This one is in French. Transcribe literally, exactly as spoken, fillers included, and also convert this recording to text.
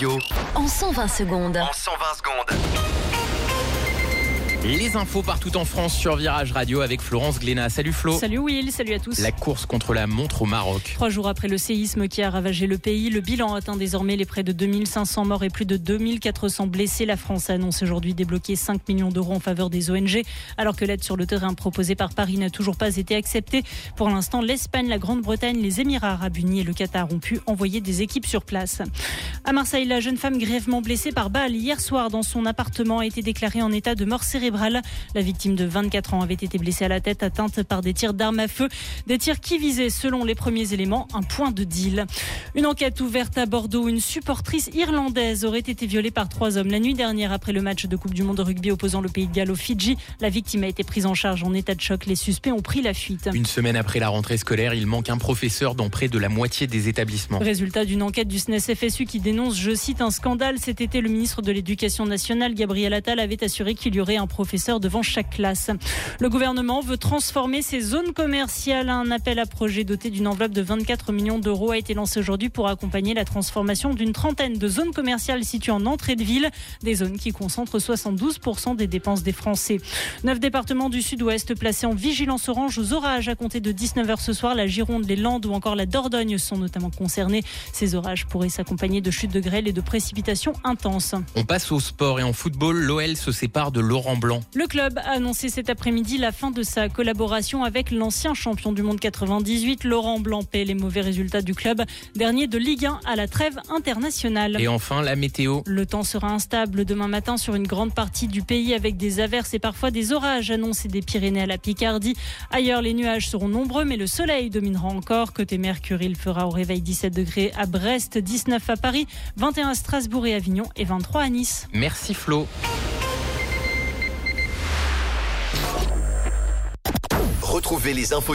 Radio. En cent vingt secondes. En cent vingt secondes. Les infos partout en France sur Virage Radio avec Florence Glénat. Salut Flo. Salut Will, salut à tous. La course contre la montre au Maroc. Trois jours après le séisme qui a ravagé le pays, le bilan atteint désormais les près de deux mille cinq cents morts et plus de deux mille quatre cents blessés. La France annonce aujourd'hui débloquer cinq millions d'euros en faveur des O N G, alors que l'aide sur le terrain proposée par Paris n'a toujours pas été acceptée. Pour l'instant, l'Espagne, la Grande-Bretagne, les Émirats arabes unis et le Qatar ont pu envoyer des équipes sur place. À Marseille, la jeune femme grièvement blessée par balle hier soir dans son appartement a été déclarée en état de mort cérébrale. La victime de vingt-quatre ans avait été blessée à la tête, atteinte par des tirs d'armes à feu. Des tirs qui visaient, selon les premiers éléments, un point de deal. Une enquête ouverte à Bordeaux. Une supportrice irlandaise aurait été violée par trois hommes la nuit dernière après le match de Coupe du Monde de rugby opposant le Pays de Galles au Fidji. La victime a été prise en charge en état de choc. Les suspects ont pris la fuite. Une semaine après la rentrée scolaire, il manque un professeur dans près de la moitié des établissements. Résultat d'une enquête du S N E S F S U qui dénonce, je cite, un scandale. Cet été, le ministre de l'Éducation nationale, Gabriel Attal, avait assuré qu'il y aurait un professeur devant chaque classe. Le gouvernement veut transformer ces zones commerciales. Un appel à projet doté d'une enveloppe de vingt-quatre millions d'euros a été lancé aujourd'hui pour accompagner la transformation d'une trentaine de zones commerciales situées en entrée de ville. Des zones qui concentrent soixante-douze pour cent des dépenses des Français. Neuf départements du sud-ouest placés en vigilance orange aux orages à compter de dix-neuf heures ce soir. La Gironde, les Landes ou encore la Dordogne sont notamment concernés. Ces orages pourraient s'accompagner de chutes de grêle et de précipitations intenses. On passe au sport et en football, l'O L se sépare de Laurent Blanc. Le club a annoncé cet après-midi la fin de sa collaboration avec l'ancien champion du monde quatre-vingt-dix-huit. Laurent Blanc paie les mauvais résultats du club, dernier de Ligue un à la trêve internationale. Et enfin, la météo. Le temps sera instable demain matin sur une grande partie du pays avec des averses et parfois des orages annoncés des Pyrénées à la Picardie. Ailleurs, les nuages seront nombreux, mais le soleil dominera encore. Côté Mercure, il fera au réveil dix-sept degrés à Brest, dix-neuf à Paris, vingt et un à Strasbourg et Avignon et vingt-trois à Nice. Merci Flo. Retrouvez les infos